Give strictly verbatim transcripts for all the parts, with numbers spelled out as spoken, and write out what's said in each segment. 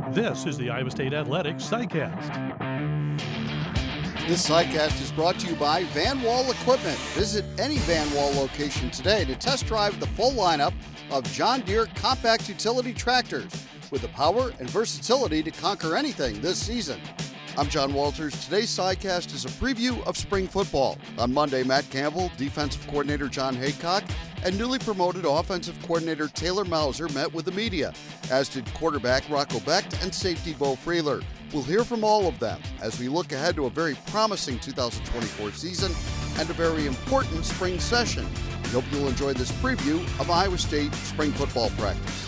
This is the Iowa State Athletics SciCast. This SciCast is brought to you by Van Wall Equipment. Visit any Van Wall location today to test drive the full lineup of John Deere compact utility tractors with the power and versatility to conquer anything this season. I'm John Walters. Today's SciCast is a preview of spring football. On Monday, Matt Campbell, defensive coordinator Jon Heacock, and newly promoted offensive coordinator Taylor Mauser met with the media, as did quarterback Rocco Becht and safety Beau Freyler. We'll hear from all of them as we look ahead to a very promising two thousand twenty-four season and a very important spring session. We hope you'll enjoy this preview of Iowa State spring football practice.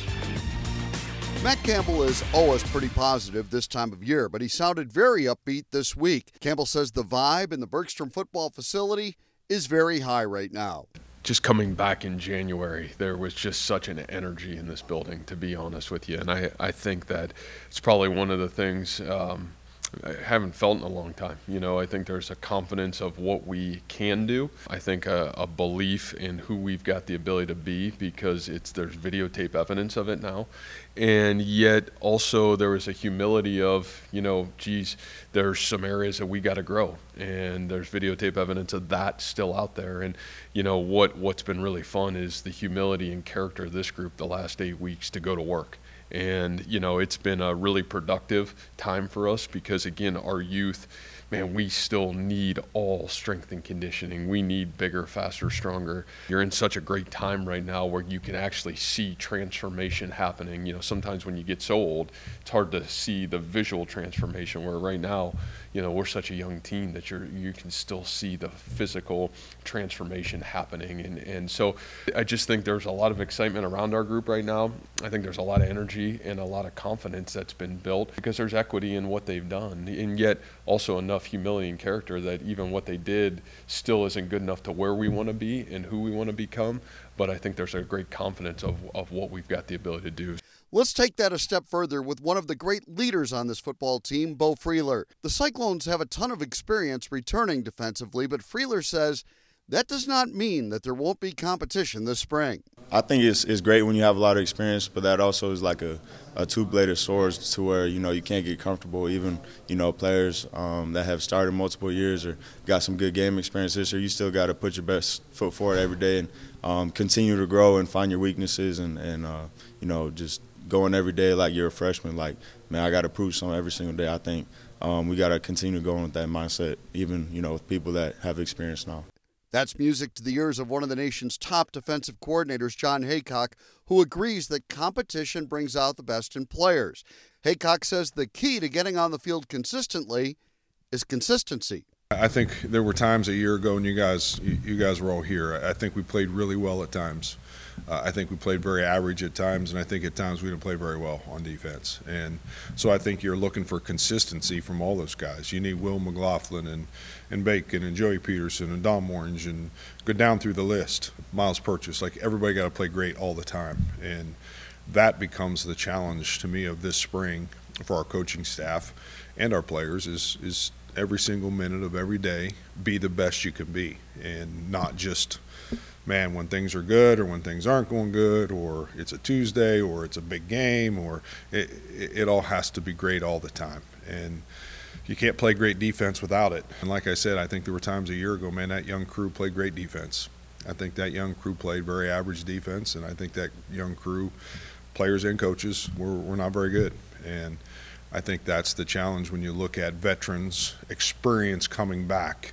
Matt Campbell is always pretty positive this time of year, but he sounded very upbeat this week. Campbell says the vibe in the Bergstrom football facility is very high right now. Just coming back in January, there was just such an energy in this building, to be honest with you. And I, I think that it's probably one of the things um, I haven't felt in a long time. You know, I think there's a confidence of what we can do. I think a, a belief in who we've got the ability to be, because it's there's videotape evidence of it now. And yet also there was a humility of, you know, geez, there's some areas that we got to grow, and there's videotape evidence of that still out there. And, you know, what, what's been really fun is the humility and character of this group the last eight weeks to go to work. And, you know, it's been a really productive time for us because, again, our youth, man, we still need all strength and conditioning. We need bigger, faster, stronger. You're in such a great time right now where you can actually see transformation happening. You know, sometimes when you get so old, it's hard to see the visual transformation, where right now, you know, we're such a young team that you're, you can still see the physical transformation happening. And, and so I just think there's a lot of excitement around our group right now. I think there's a lot of energy and a lot of confidence that's been built because there's equity in what they've done, and yet also enough humility and character that even what they did still isn't good enough to where we want to be and who we want to become. But I think there's a great confidence of, of what we've got the ability to do. Let's take that a step further with one of the great leaders on this football team, Beau Freyler. The Cyclones have a ton of experience returning defensively, but Freyler says that does not mean that there won't be competition this spring. I think it's it's great when you have a lot of experience, but that also is like a, a two-bladed sword to where, you know, you can't get comfortable. Even, you know, players um, that have started multiple years or got some good game experience this year, you still got to put your best foot forward every day and um, continue to grow and find your weaknesses and, and uh, you know, just going every day like you're a freshman. Like, man, I got to prove something every single day. I think um, we got to continue going with that mindset, even, you know, with people that have experience now. That's music to the ears of one of the nation's top defensive coordinators, Jon Heacock, who agrees that competition brings out the best in players. Heacock says the key to getting on the field consistently is consistency. I think there were times a year ago when you guys you, you guys were all here. I think we played really well at times. Uh, I think we played very average at times, and I think at times we didn't play very well on defense. And so I think you're looking for consistency from all those guys. You need Will McLaughlin and, and Bacon and Joey Peterson and Dom Orange and go down through the list. Miles Purchase. Like, everybody got to play great all the time. And that becomes the challenge to me of this spring for our coaching staff and our players is is every single minute of every day be the best you can be, and not just – man, when things are good or when things aren't going good, or it's a Tuesday or it's a big game, or it, it, it all has to be great all the time. And you can't play great defense without it. And like I said, I think there were times a year ago, man, that young crew played great defense. I think that young crew played very average defense, and I think that young crew, players and coaches, were, were not very good. And I think that's the challenge when you look at veterans' experience coming back.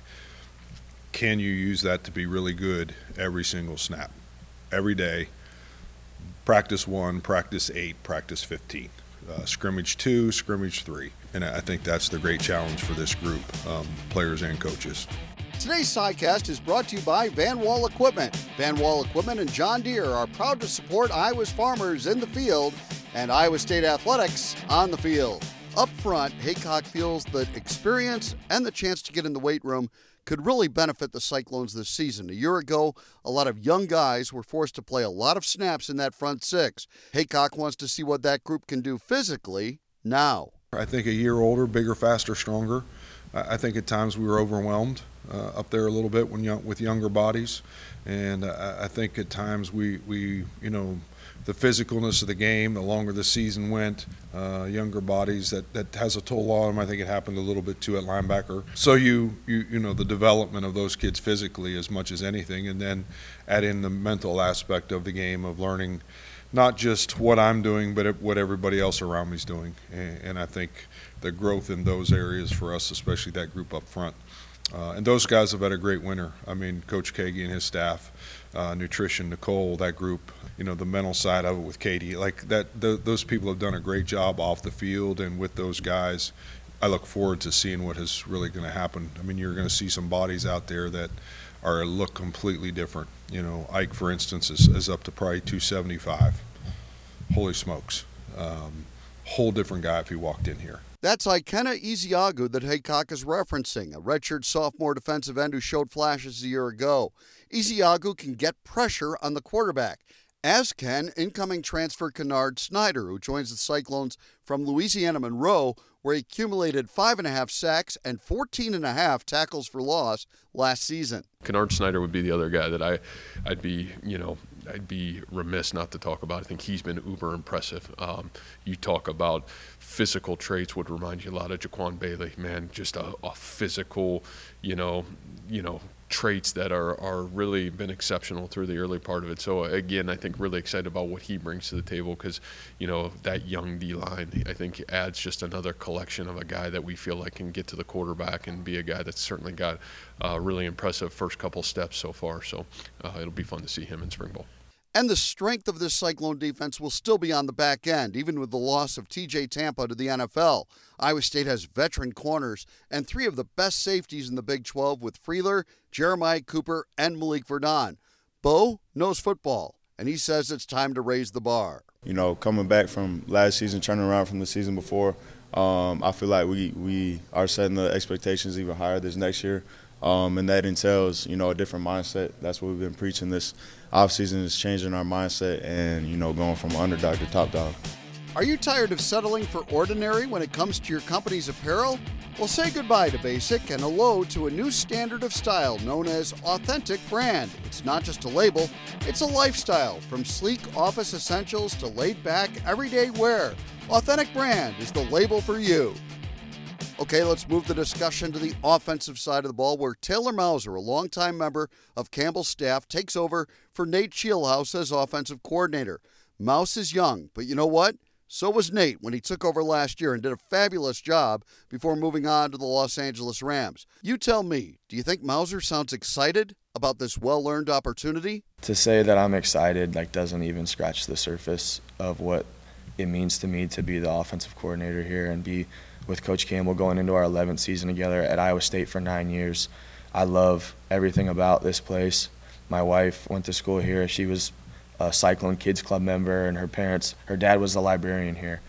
Can you use that to be really good every single snap, every day? Practice one, practice eight, practice fifteen, uh, scrimmage two, scrimmage three. And I think that's the great challenge for this group, um, players and coaches. Today's SciCast is brought to you by Van Wall Equipment. Van Wall Equipment and John Deere are proud to support Iowa's farmers in the field and Iowa State athletics on the field. Up front, Heacock feels that experience and the chance to get in the weight room could really benefit the Cyclones this season. A year ago, a lot of young guys were forced to play a lot of snaps in that front six. Heacock wants to see what that group can do physically now. I think a year older, bigger, faster, stronger. I think at times we were overwhelmed uh, up there a little bit when young, with younger bodies, and uh, I think at times we, we, you know, the physicalness of the game, the longer the season went, uh, younger bodies, that, that has a toll on them. I think it happened a little bit too at linebacker. So you, you, you know, the development of those kids physically as much as anything, and then add in the mental aspect of the game of learning not just what I'm doing, but what everybody else around me is doing. And, and I think the growth in those areas for us, especially that group up front. Uh, and those guys have had a great winter. I mean, Coach Kagi and his staff, uh, nutrition, Nicole, that group, you know, the mental side of it with Katie, like that, th- those people have done a great job off the field, and with those guys, I look forward to seeing what is really going to happen. I mean, you're going to see some bodies out there that are look completely different. You know, Ike, for instance, is, is up to probably two seventy-five. Holy smokes. Um, whole different guy if he walked in here. That's Ikenna Ezeagu that Haycock is referencing, a redshirt sophomore defensive end who showed flashes a year ago. Ezeagu can get pressure on the quarterback, as can incoming transfer Kennard Snyder, who joins the Cyclones from Louisiana Monroe, where he accumulated five and a half sacks and fourteen and a half tackles for loss last season. Kennard Snyder would be the other guy that I, I'd be, you know, I'd be remiss not to talk about. I think he's been uber impressive. Um, you talk about physical traits, would remind you a lot of Jaquan Bailey, man, just a, a physical, you know, you know, traits that are, are really been exceptional through the early part of it. So again, I think really excited about what he brings to the table, because, you know, that young D-line, I think adds just another collection of a guy that we feel like can get to the quarterback and be a guy that's certainly got a really impressive first couple steps so far. So uh, it'll be fun to see him in spring ball. And the strength of this Cyclone defense will still be on the back end, even with the loss of T J Tampa to the N F L. Iowa State has veteran corners and three of the best safeties in the Big twelve with Freeler, Jeremiah Cooper, and Malik Verdon. Bo knows football, and he says it's time to raise the bar. You know, coming back from last season, turning around from the season before, um, I feel like we, we are setting the expectations even higher this next year. Um, and that entails, you know, a different mindset. That's what we've been preaching this offseason, is changing our mindset and, you know, going from underdog to top dog. Are you tired of settling for ordinary when it comes to your company's apparel? Well, say goodbye to basic and hello to a new standard of style known as Authentic Brand. It's not just a label, it's a lifestyle. From sleek office essentials to laid-back everyday wear, Authentic Brand is the label for you. Okay, let's move the discussion to the offensive side of the ball, where Taylor Mauser, a longtime member of Campbell's staff, takes over for Nate Scheelhaase as offensive coordinator. Mouse is young, but you know what? So was Nate when he took over last year and did a fabulous job before moving on to the Los Angeles Rams. You tell me, do you think Mauser sounds excited about this well-earned opportunity? To say that I'm excited like doesn't even scratch the surface of what it means to me to be the offensive coordinator here and be with Coach Campbell going into our eleventh season together at Iowa State for nine years. I love everything about this place. My wife went to school here. She was a Cyclone Kids Club member, and her parents, her dad was the librarian here.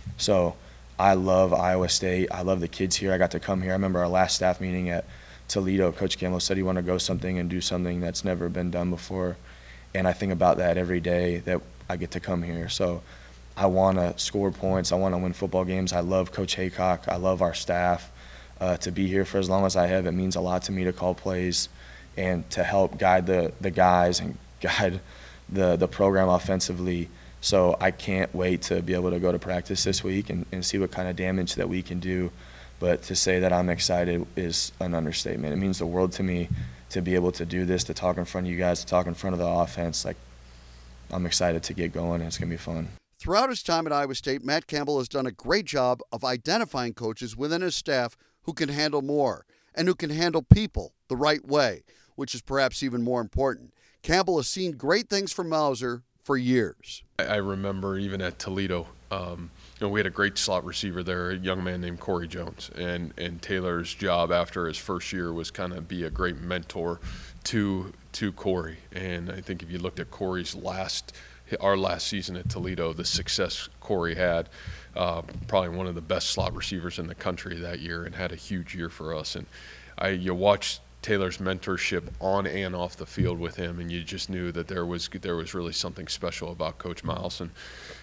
So I love Iowa State. I love the kids here. I got to come here. I remember our last staff meeting at Toledo. Coach Campbell said he wanted to go something and do something that's never been done before. And I think about that every day that I get to come here. So I want to score points. I want to win football games. I love Coach Haycock. I love our staff. Uh, to be here for as long as I have, it means a lot to me to call plays and to help guide the, the guys and guide the, the program offensively. So I can't wait to be able to go to practice this week and, and see what kind of damage that we can do. But to say that I'm excited is an understatement. It means the world to me to be able to do this, to talk in front of you guys, to talk in front of the offense. Like, I'm excited to get going, and it's going to be fun. Throughout his time at Iowa State, Matt Campbell has done a great job of identifying coaches within his staff who can handle more and who can handle people the right way, which is perhaps even more important. Campbell has seen great things from Mauser for years. I remember even at Toledo, um, you know, we had a great slot receiver there, a young man named Corey Jones, and and Taylor's job after his first year was kind of be a great mentor to to Corey. And I think if you looked at Corey's last our last season at Toledo, the success Corey had, uh, probably one of the best slot receivers in the country that year, and had a huge year for us. And I, you watch Taylor's mentorship on and off the field with him, and you just knew that there was there was really something special about Coach Miles. And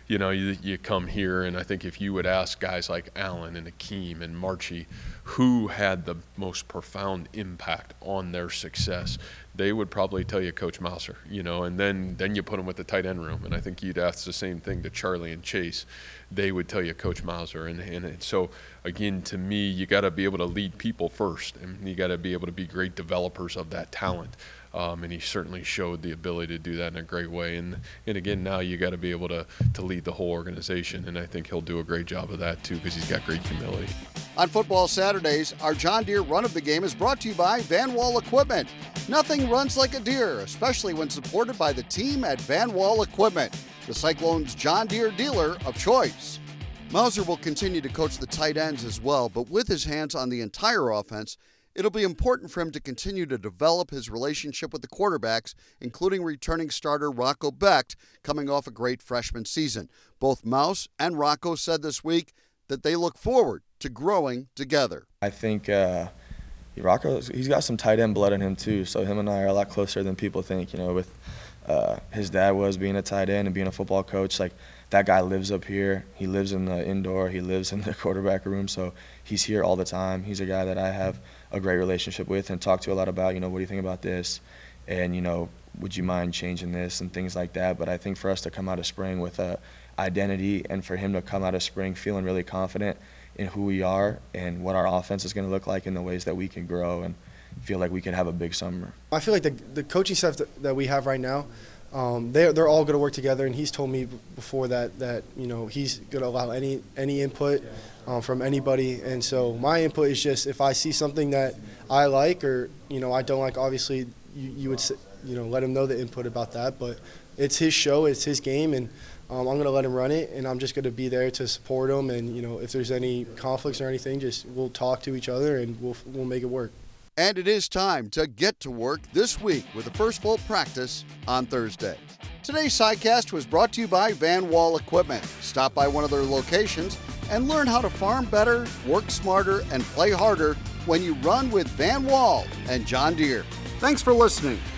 you know, you, you come here, and I think if you would ask guys like Allen and Akeem and Marchie who had the most profound impact on their success, they would probably tell you Coach Mauser, you know, and then, then you put them with the tight end room. And I think you'd ask the same thing to Charlie and Chase. They would tell you Coach Mauser. And, and so, again, to me, you got to be able to lead people first, and you got to be able to be great developers of that talent. Um, and he certainly showed the ability to do that in a great way. And, and again, now you got to be able to, to lead the whole organization, and I think he'll do a great job of that too, because he's got great humility. On Football Saturdays, our John Deere Run of the Game is brought to you by Van Wall Equipment. Nothing runs like a Deere, especially when supported by the team at Van Wall Equipment, the Cyclones' John Deere dealer of choice. Mauser will continue to coach the tight ends as well, but with his hands on the entire offense, it'll be important for him to continue to develop his relationship with the quarterbacks, including returning starter Rocco Becht, coming off a great freshman season. Both Mouse and Rocco said this week that they look forward to growing together. I think uh, Rocco, he's got some tight end blood in him too, so him and I are a lot closer than people think. You know, with uh, his dad was being a tight end and being a football coach, like that guy lives up here. He lives in the indoor. He lives in the quarterback room, so he's here all the time. He's a guy that I have a great relationship with and talk to a lot about, you know, what do you think about this? And, you know, would you mind changing this and things like that? But I think for us to come out of spring with a identity, and for him to come out of spring feeling really confident in who we are and what our offense is going to look like and the ways that we can grow and feel like we can have a big summer. I feel like the, the coaching staff that, that we have right now, um, they're, they're all going to work together, and he's told me before that, that you know, he's going to allow any, any input um, from anybody. And so my input is just if I see something that I like or, you know, I don't like, obviously you, you would, you know, let him know the input about that. But it's his show, it's his game, and Um, I'm going to let him run it, and I'm just going to be there to support him. And, you know, if there's any conflicts or anything, just we'll talk to each other and we'll we'll make it work. And it is time to get to work this week with the first full practice on Thursday. Today's SciCast was brought to you by Van Wall Equipment. Stop by one of their locations and learn how to farm better, work smarter, and play harder when you run with Van Wall and John Deere. Thanks for listening.